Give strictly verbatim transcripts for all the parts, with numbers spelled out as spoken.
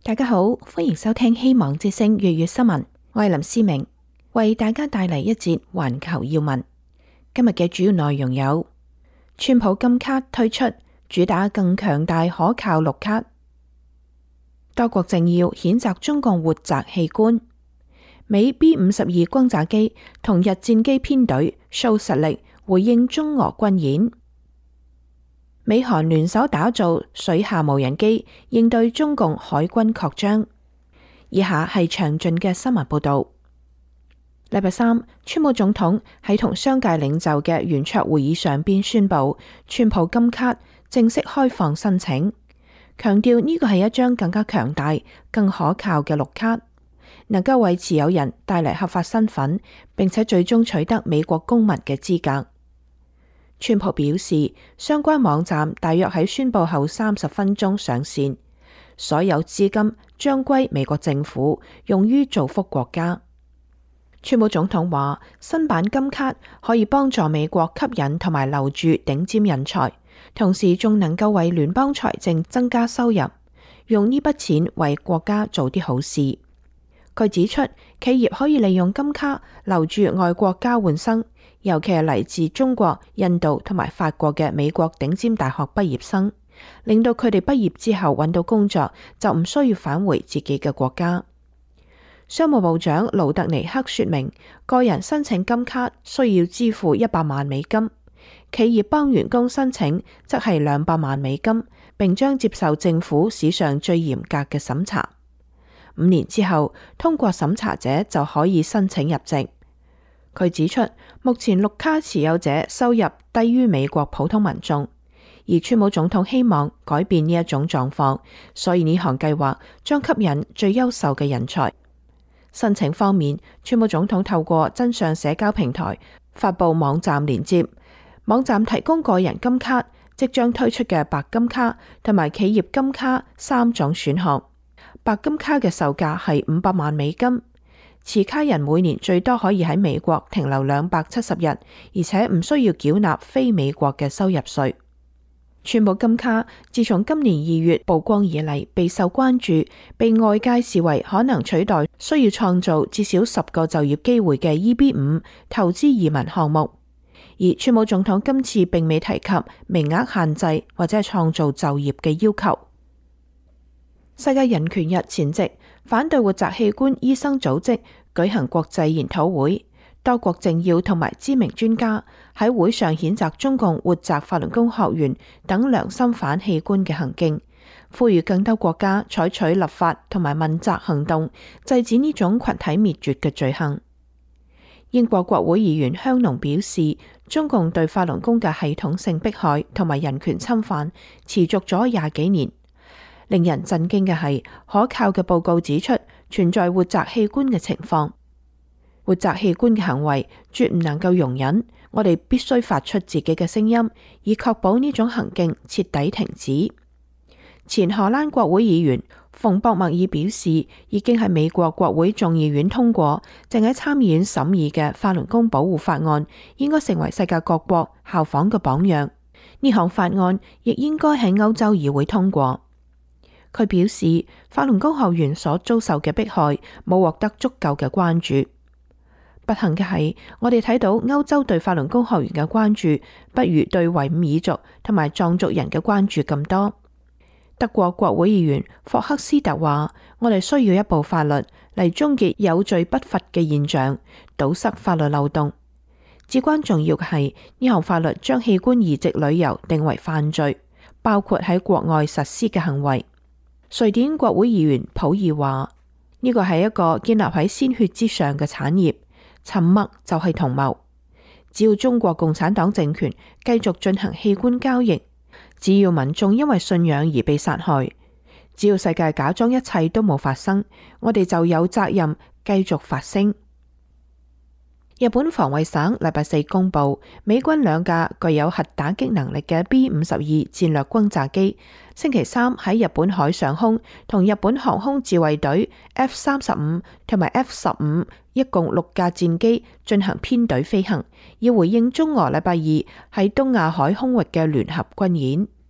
大家好，歡迎收聽希望之聲粵語新聞，我係林思明，為大家帶嚟一節環球要聞。今日嘅主要內容有：川普金卡推出，主打更強大可靠綠卡；多國政要譴責中共活摘器官；美 B 五十二轟炸機同日戰機編隊 show 實力回應中俄軍演；美韓聯手打造水下無人機應對中共海軍擴張。以下係詳盡嘅新聞報道。禮拜三，川普總統喺同商界領袖嘅圓桌會議上邊宣布，川普金卡正式開放申請，強調呢個係一張更加強大、更可靠嘅綠卡，能夠為持有人帶嚟合法身份，並且最終取得美國公民嘅資格。川普表示，相關網站大約喺宣布後三十分鐘上線，所有資金將歸美國政府，用於造福國家。川普總統話，新版金卡可以幫助美國吸引同埋留住頂尖人才，同時仲能夠為聯邦財政增加收入，用呢筆錢為國家做啲好事。佢指出，企業可以利用金卡留住外國交換生，尤其係嚟自中國、印度同埋法國嘅美國頂尖大學畢業生，令到佢哋畢業之後揾到工作就唔需要返回自己嘅國家。商務部長盧特尼克說明，個人申請金卡需要支付一百萬美金，企業幫員工申請則係兩百萬美金，並將接受政府史上最嚴格嘅審查。五年之後，通過審查者就可以申請入籍。佢指出，目前綠卡持有者收入低於美國普通民眾，而川普總統希望改變呢一種狀況，所以呢項計劃將吸引最優秀嘅人才。申請方面，川普總統透過真相社交平台發佈網站連接，網站提供個人金卡、即將推出嘅白金卡同埋企業金卡三種選項。白金卡嘅售價係五百萬美金，持卡人每年最多可以喺美國停留兩百七十日，而且唔需要繳納非美國嘅收入稅。川普金卡自從今年二月曝光以嚟，備受關注，被外界視為可能取代需要創造至少十個就業機會嘅 E B 五 投資移民項目。而川普總統今次並未提及名額限制或者係創造就業嘅要求。世界人權日前夕，反對活摘器官醫生組織舉行國際研討會，多國政要同埋知名專家喺會上譴責中共活摘法輪功學員等良心反器官嘅行徑，呼籲更多國家採取立法同埋問責行動，制止呢種群體滅絕嘅罪行。英國國會議員香農表示，中共對法輪功嘅系統性迫害同埋人權侵犯持續咗廿幾年。令人震驚嘅係，可靠嘅報告指出存在活摘器官嘅情況。活摘器官嘅行為絕唔能夠容忍，我哋必須發出自己嘅聲音，以確保呢種行徑徹底停止。前荷蘭國會議員馮博默爾表示，已經喺美國國會眾議院通過，正喺參議院審議嘅法輪功保護法案，應該成為世界各國效仿嘅榜樣。呢項法案亦應該喺歐洲議會通過。佢表示，法輪功學員所遭受嘅迫害冇獲得足夠嘅關注。不幸嘅係，我哋睇到歐洲對法輪功學員嘅關注，不如對維吾爾族同埋藏族人嘅關注咁多。德國國會議員霍克斯特話：我哋需要一部法律嚟終結有罪不罰嘅現象，堵塞法律漏洞。至關重要嘅係，呢項法律將器官移植旅遊定為犯罪，包括喺國外實施嘅行為。瑞典國會議員普爾話：呢個係一個建立喺鮮血之上嘅產業，沉默就係同謀。只要中國共產黨政權繼續進行器官交易，只要民眾因為信仰而被殺害，只要世界假裝一切都冇發生，我哋就有責任繼續發聲。日本防衛省禮拜四公布，美軍兩架具有核打擊能力嘅 B 五十二戰略轟炸機，星期三喺日本海上空同日本航空自衛隊 F 三十五同埋 F 十五一共六架戰機進行編隊飛行，要回應中俄禮拜二喺東亞海空域嘅聯合軍演。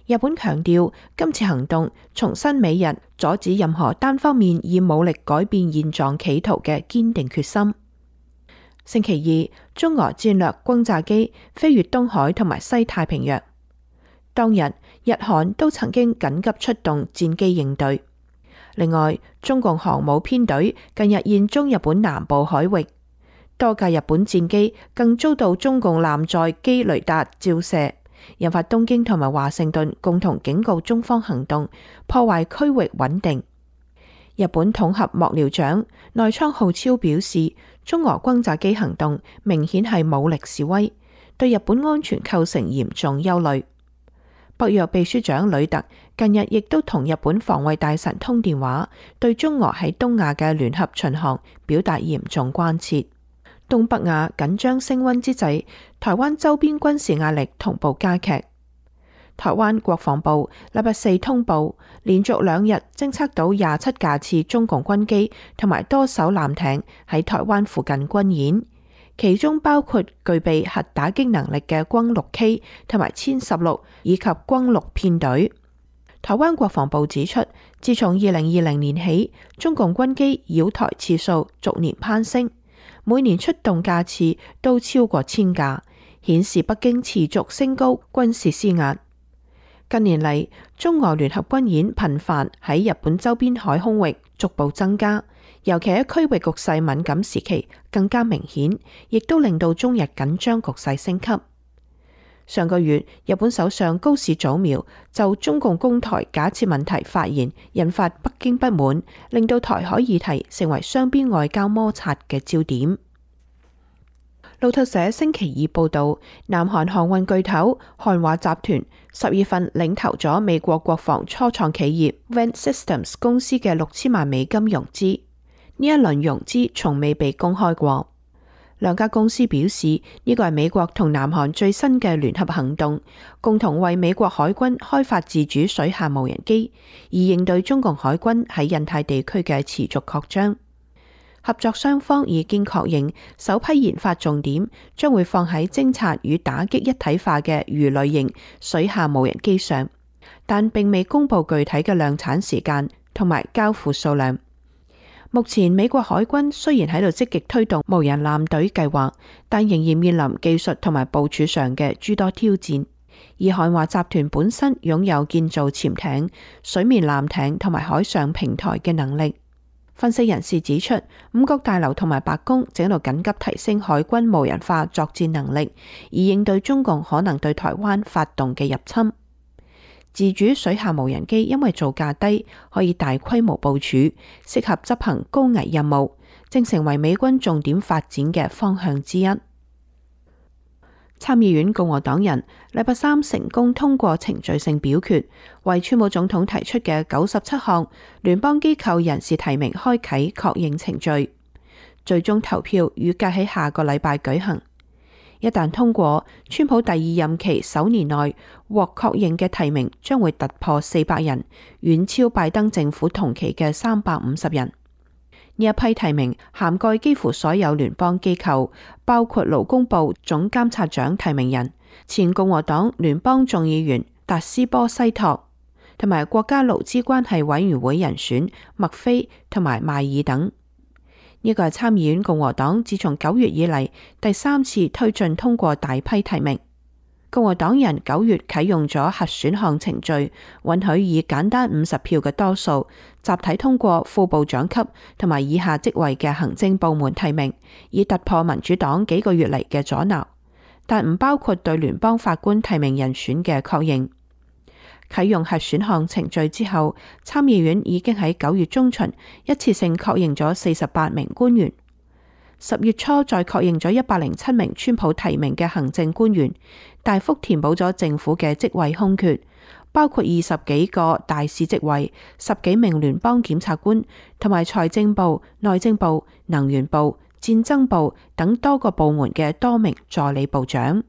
日本強調今次行動重申美日阻止任何單方面以武力改變現狀企圖嘅堅定決心。星期二，中俄戰略轟炸機飛越東海同埋西太平洋。當日，日韓都曾經緊急出動戰機應對。另外，中共航母編隊近日現蹤日本南部海域，多架日本戰機更遭到中共艦載機雷達照射，引發東京同埋華盛頓共同警告中方行動，破壞區域穩定。日本統合幕僚長內倉浩超表示，中俄轟炸機行動明顯係武力示威，對日本安全構成嚴重憂慮。北約秘書長呂特近日亦都同日本防衛大臣通電話，對中俄喺東亞嘅聯合巡航表達嚴重關切。東北亞緊張升溫之際，台灣周邊軍事壓力同步加劇。台灣國防部禮拜四通報，連續兩日偵測到廿七架次中共軍機同埋多艘艦艇喺台灣附近軍演，其中包括具備核打擊能力嘅轟六 K 同埋殲十六以及轟六編隊。台灣國防部指出，自從二零二零年起，中共軍機擾台次數逐年攀升，每年出動架次都超過千架，顯示北京持續升高軍事施壓。近年嚟，中俄聯合軍演頻繁喺日本周邊海空域逐步增加，尤其喺區域局勢敏感時期更加明顯，亦都令到中日緊張局勢升級。上個月，日本首相高市早苗就中共攻台假設問題發言，引發北京不滿，令到台海議題成為雙邊外交摩擦嘅焦點。路透社星期二報道，南韓航運巨頭韓華集團十月份領投咗美國國防初創企業 Vent Systems 公司嘅六千萬美金融資，呢一輪融資從未被公開過。兩家公司表示，呢個係美國同南韓最新嘅聯合行動，共同為美國海軍開發自主水下無人機，以應對中共海軍喺印太地區嘅持續擴張。合作雙方已經確認，首批研發重點將會放喺偵察與打擊一體化嘅魚類型水下無人機上，但並未公布具體嘅量產時間同埋交付數量。目前美國海軍雖然喺度積極推動無人艦隊計劃，但仍然面臨技術同埋部署上嘅諸多挑戰。而韓華集團本身擁有建造潛艇、水面艦艇同埋海上平台嘅能力。分析人士指出，五角大樓同埋白宮正喺度緊急提升海軍無人化作戰能力，以應對中共可能對台灣發動嘅入侵。自主水下無人機因為造價低，可以大規模部署，適合執行高危任務，正成為美軍重點發展嘅方向之一。參議院共和黨人禮拜三成功通過程序性表決，為川普總統提出嘅九十七項聯邦機構人事提名開啟確認程序。最終投票預計喺下個禮拜舉行。一旦通過，川普第二任期首年內獲確認嘅提名將會突破四百人，遠超拜登政府同期嘅三百五十人。呢一批提名涵蓋幾乎所有聯邦機構，包括勞工部總監察長提名人、前共和黨聯邦眾議員達斯波西托，同埋國家勞資關係委員會人選麥菲同埋邁爾等。呢個係參議院共和黨自從九月以嚟第三次推進通過大批提名。共和黨人九月啟用咗核選項程序，允許以簡單五十票嘅多數集體通過副部長級同埋以下職位嘅行政部門提名，以突破民主黨幾個月嚟嘅阻撓，但唔包括對聯邦法官提名人選嘅確認。啟用核選項程序之後，參議院已經喺九月中旬一次性確認咗四十八名官員。十月初再確認咗一百零七名川普提名嘅行政官員，大幅填補咗政府嘅職位空缺，包括二十幾個大使職位、十幾名聯邦檢察官，同埋財政部、內政部、能源部、戰爭部等多個部門嘅多名助理部長。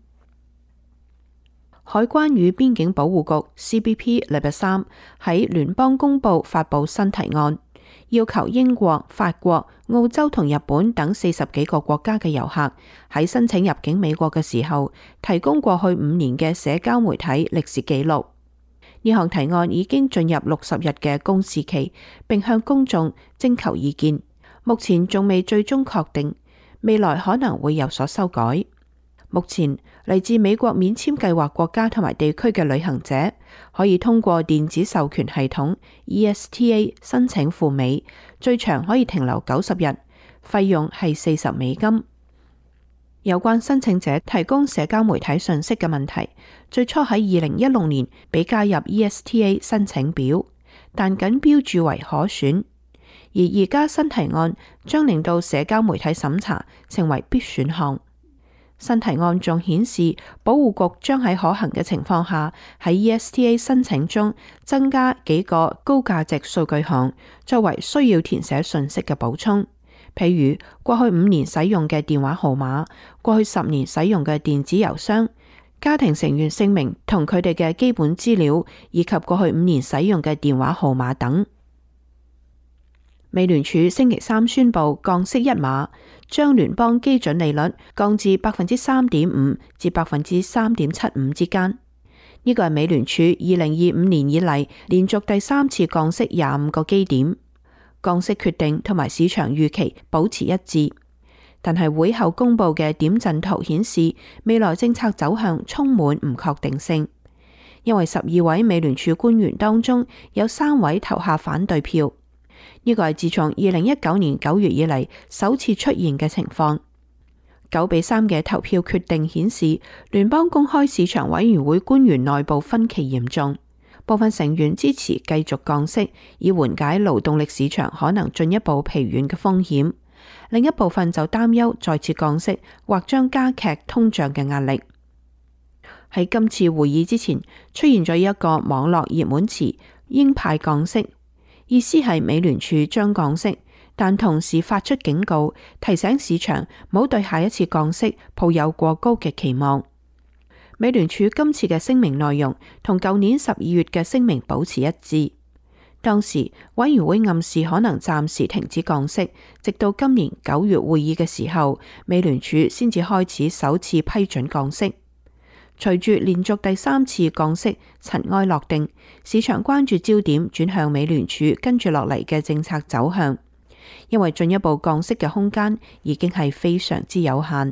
海關與邊境保護局 C B P 禮拜三喺聯邦公報發佈新提案，要求英國、法國、澳洲同日本等四十幾個國家嘅遊客喺申請入境美國嘅時候，提供過去五年嘅社交媒體歷史記錄。 呢項提案已經進入六十日嘅公示期，並向公眾徵求意見。目前仲未最終確定，未來可能會有所修改。目前嚟自美國免簽計劃國家同埋地區嘅旅行者，可以通過電子授權系統 E S T A 申請赴美，最長可以停留九十日，費用係四十美金。有關申請者提供社交媒體信息嘅問題，最初喺二零一六年被加入 E S T A 申請表，但僅標注為可選。而而家新提案將令到社交媒體審查成為必選項。新提案仲顯示，保護局將喺可行嘅情況下，喺 E S T A 申請中增加幾個高價值數據項，作為需要填寫信息嘅補充。譬如過去五年使用嘅電話號碼、過去十年使用嘅電子郵箱、家庭成員姓名同佢哋嘅基本資料，以及過去五年使用嘅電話號碼等。美聯儲星期三宣布降息一碼，將聯邦基準利率降至百分之三點五至百分之三點七五之間。呢個係美聯儲二零二五年以嚟連續第三次降息廿五個基點。降息決定同埋市場預期保持一致，但係會後公布嘅點陣圖顯示，未來政策走向充滿唔確定性。因為十二位美聯儲官員當中有三位投下反對票，呢個係自從二零一九年九月以嚟首次出現嘅情況。九比三嘅投票決定顯示，聯邦公開市場委員會官員內部分歧嚴重。部分成員支持繼續降息，以緩解勞動力市場可能進一步疲軟嘅風險。另一部分就擔憂再次降息或將加劇通脹嘅壓力。喺今次會議之前，出現咗一個網絡熱門詞“鷹派降息”，意思係美聯儲將降息，但同時發出警告，提醒市場唔好對下一次降息抱有過高嘅期望。美聯儲今次嘅聲明內容同舊年十二月嘅聲明保持一致。當時委員會暗示可能暫時停止降息，直到今年九月會議嘅時候，美聯儲先至開始首次批准降息。隨住連續第三次降息塵埃落定，市場關注焦點轉向美聯儲跟住落嚟嘅政策走向，因為進一步降息嘅空間已經係非常之有限。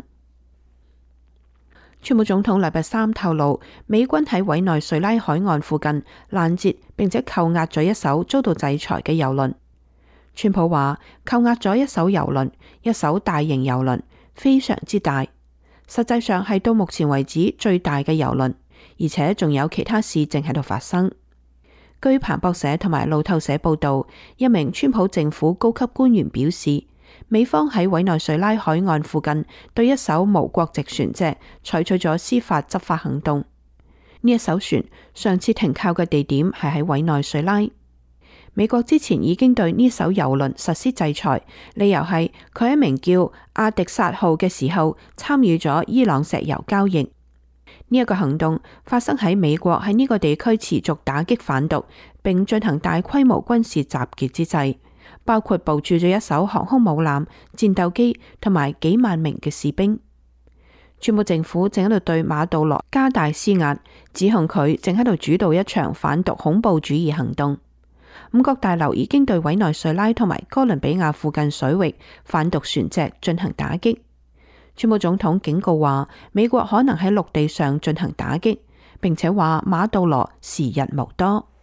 川普總統禮拜三透露，美軍喺委內瑞拉海岸附近攔截並且扣押咗一艘遭到制裁嘅郵輪。川普話扣押咗一艘郵輪，一艘大型郵輪，非常之大，實際上係到目前為止最大嘅郵輪，而且仲有其他事正喺度發生。據彭博社同埋路透社報道，一名川普政府高級官員表示，美方喺委內瑞拉海岸附近對一艘無國籍船隻採取咗司法執法行動。呢一艘船上次停靠嘅地點係喺委內瑞拉。美國之前已經對呢艘郵輪實施制裁，理由係佢喺一名叫阿迪薩號嘅時候參與咗伊朗石油交易。呢一個行動發生喺美國喺呢個地區持續打擊販毒並進行大規模軍事集結之際，包括部署咗一艘航空母艦、戰鬥機同埋幾萬名嘅士兵。川普政府正喺度對馬杜羅加大施壓，指控佢正喺度主導一場反毒恐怖主義行動。五角大樓已經對委內瑞拉同埋哥倫比亞附近水域販毒船隻進行打擊。川普總統警告話，美國可能喺陸地上進行打擊，並且話馬杜羅時日無多。